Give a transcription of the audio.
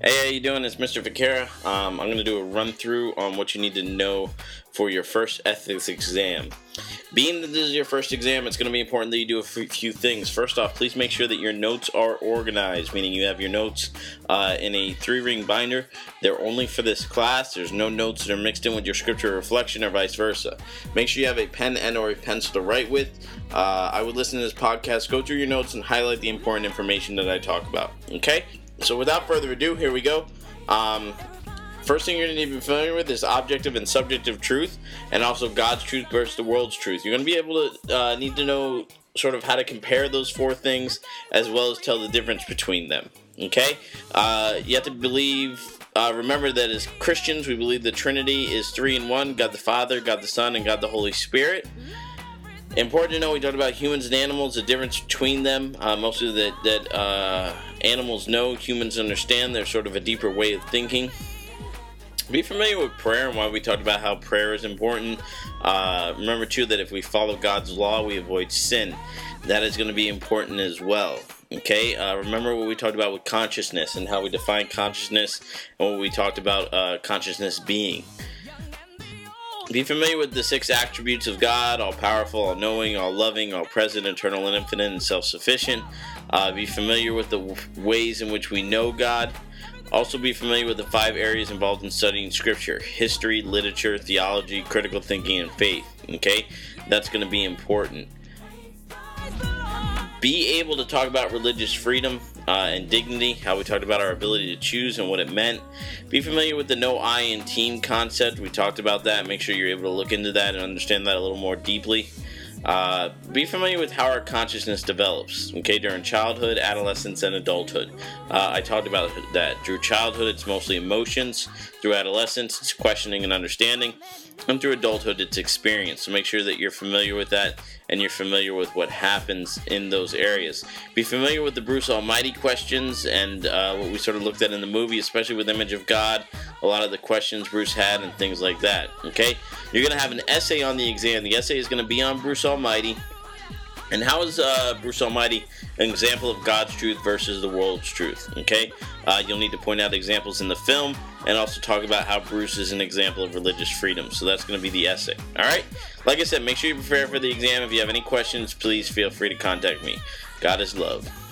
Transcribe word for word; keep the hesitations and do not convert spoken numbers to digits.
Hey, how you doing? It's Mister Vaquera. Um, I'm going to do a run through on what you need to know for your first ethics exam. Being that this is your first exam, it's going to be important that you do a few things. First off, please make sure that your notes are organized, meaning you have your notes uh, in a three-ring binder. They're only for this class. There's no notes that are mixed in with your scripture reflection or vice versa. Make sure you have a pen and or a pencil to write with. Uh, I would listen to this podcast, go through your notes, and highlight the important information that I talk about. Okay? So without further ado, here we go. Um, first thing you're going to need to be familiar with is objective and subjective truth, and also God's truth versus the world's truth. You're going to be able to uh, need to know sort of how to compare those four things, as well as tell the difference between them. Okay? Uh, you have to believe, uh, remember that as Christians, we believe the Trinity is three in one: God the Father, God the Son, and God the Holy Spirit. Important to know, we talked about humans and animals, the difference between them. Uh, mostly that, that uh, animals know, humans understand. There's sort of a deeper way of thinking. Be familiar with prayer and why we talked about how prayer is important. Uh, remember, too, that if we follow God's law, we avoid sin. That is going to be important as well. Okay, uh, remember what we talked about with consciousness and how we define consciousness and what we talked about uh, consciousness being. Be familiar with the six attributes of God: all-powerful, all-knowing, all-loving, all-present, eternal and infinite, and self-sufficient. Uh, be familiar with the w- ways in which we know God. Also be familiar with the five areas involved in studying Scripture: history, literature, theology, critical thinking, and faith. Okay? That's going to be important. Be able to talk about religious freedom uh, and dignity, how we talked about our ability to choose and what it meant. Be familiar with the no I in team concept. We talked about that. Make sure you're able to look into that and understand that a little more deeply. Uh, be familiar with how our consciousness develops, okay, during childhood, adolescence, and adulthood. Uh, I talked about that. Through childhood, it's mostly emotions. Through adolescence, it's questioning and understanding. And through adulthood, it's experience. So make sure that you're familiar with that and you're familiar with what happens in those areas. Be familiar with the Bruce Almighty questions and uh, what we sort of looked at in the movie, especially with Image of God, a lot of the questions Bruce had and things like that. Okay? You're going to have an essay on the exam. The essay is going to be on Bruce Almighty. And how is uh, Bruce Almighty an example of God's truth versus the world's truth? Okay, uh, you'll need to point out examples in the film and also talk about how Bruce is an example of religious freedom. So that's going to be the essay. All right. Like I said, make sure you prepare for the exam. If you have any questions, please feel free to contact me. God is love.